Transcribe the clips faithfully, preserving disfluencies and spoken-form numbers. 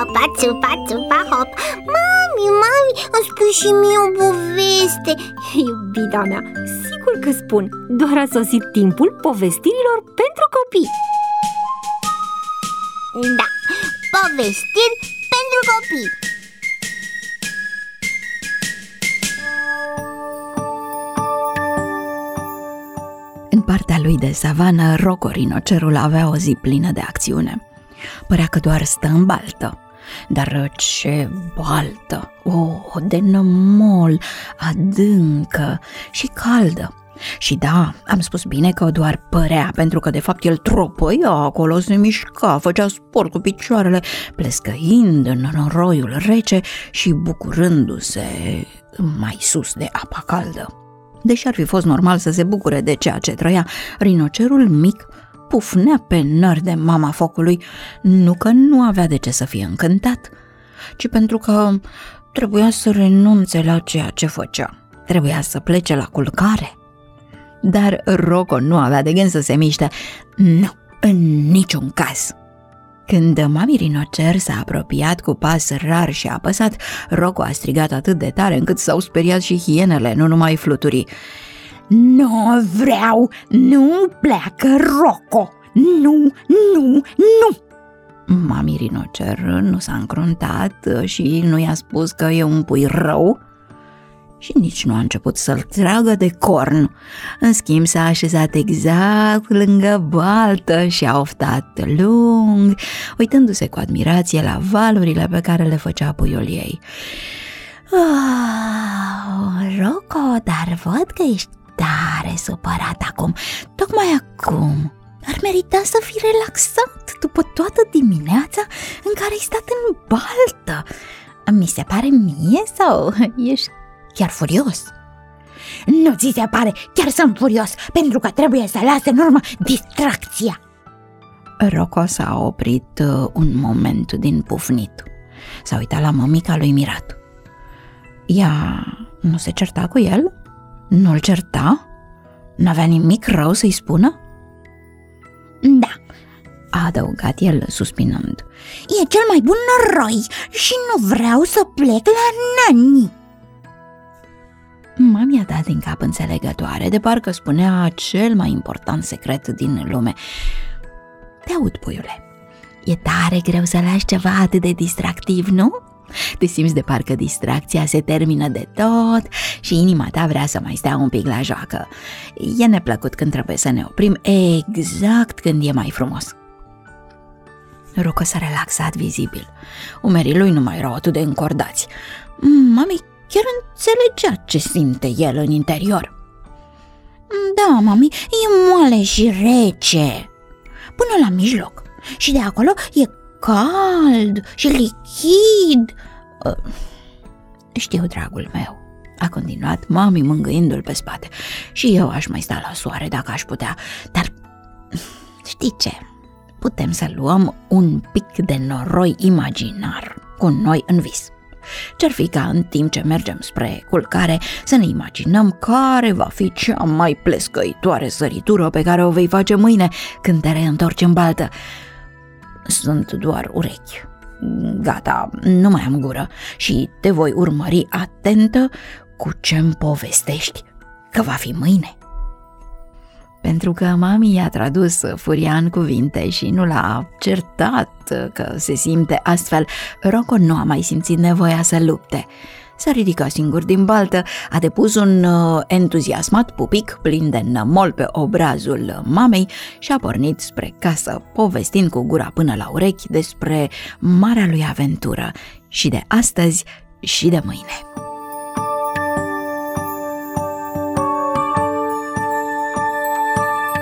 țupa, țupa, țupa, hop. Mami, mami, îmi spui și mie o poveste. Iubita mea, sigur că spun. Doar a sosit timpul povestirilor pentru copii. Da, povestiri pentru copii. În partea lui de savană, Rocco rinocerul avea o zi plină de acțiune. Părea că doar stă în baltă, dar ce baltă! Oh, de nămol, adâncă și caldă. Și da, am spus bine că doar părea, pentru că de fapt el tropăia acolo, se mișca, făcea sport cu picioarele, plescăind în noroiul rece și bucurându-se mai sus de apa caldă. Deși ar fi fost normal să se bucure de ceea ce trăia, rinocerul mic pufnea pe nări de mama focului, nu că nu avea de ce să fie încântat, ci pentru că trebuia să renunțe la ceea ce făcea. Trebuia să plece la culcare. Dar Rocco nu avea de gând să se miște. Nu, în niciun caz. Când mami rinocer s-a apropiat cu pas rar și apăsat, Rocco a strigat atât de tare încât s-au speriat și hienele, nu numai fluturii. Nu vreau, nu pleacă, Rocco! Nu, nu, nu! Mami rinocer nu s-a încruntat și nu i-a spus că e un pui rău și nici nu a început să-l tragă de corn. În schimb s-a așezat exact lângă baltă și a oftat lung, uitându-se cu admirație la valurile pe care le făcea puiul ei. Oh, Rocco, dar văd că ești tare supărat acum, tocmai acum. Ar merita să fii relaxat după toată dimineața în care ai stat în baltă. Mi se pare mie sau ești chiar furios? Nu ți se pare, chiar sunt furios, pentru că trebuie să las în urmă distracția. Rocco s-a oprit un moment din pufnit. S-a uitat la mămica lui mirat. Ea nu se certa cu el? Nu-l certa? N-avea nimic rău să-i spună? Da, a adăugat el suspinând. E cel mai bun noroi și nu vreau să plec la nani. Mami a dat din cap înțelegătoare, de parcă spunea cel mai important secret din lume. Te aud, puiule. E tare greu să lași ceva atât de distractiv, nu? Te simți de parcă distracția se termină de tot și inima ta vrea să mai stea un pic la joacă. E neplăcut când trebuie să ne oprim exact când e mai frumos. Rocco s-a relaxat vizibil. Umerii lui nu mai erau atât de încordați. Mami chiar înțelegea ce simte el în interior. Da, mami, e moale și rece până la mijloc și de acolo e cald și lichid. Știu, dragul meu, a continuat mami mângâindu-l pe spate, și eu aș mai sta la soare dacă aș putea, dar știi ce? Putem să luăm un pic de noroi imaginar cu noi în vis. Ce-ar fi ca în timp ce mergem spre culcare să ne imaginăm care va fi cea mai plescăitoare săritură pe care o vei face mâine când te reîntorci în baltă. Sunt doar urechi. Gata, nu mai am gură și te voi urmări atentă cu ce-mi povestești că va fi mâine. Pentru că mami i-a tradus furia în cuvinte și nu l-a certat că se simte astfel, Rocco nu a mai simțit nevoia să lupte. S-a ridicat singur din baltă, a depus un uh, entuziasmat pupic plin de nămol pe obrazul mamei și a pornit spre casă, povestind cu gura până la urechi despre marea lui aventură și de astăzi și de mâine.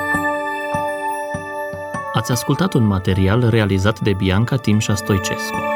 Ați ascultat un material realizat de Bianca Timșa Stoicescu.